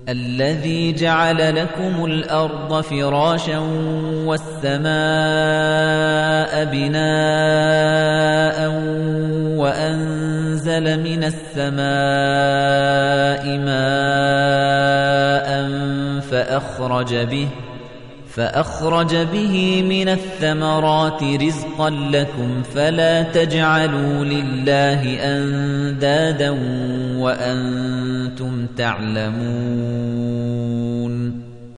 الذي جعل لكم الأرض فراشا والسماء بناء وأنزل من السماء ماء فأخرج به من الثمرات رزقا لكم فلا تجعلوا لله أندادا وأنتم تعلمون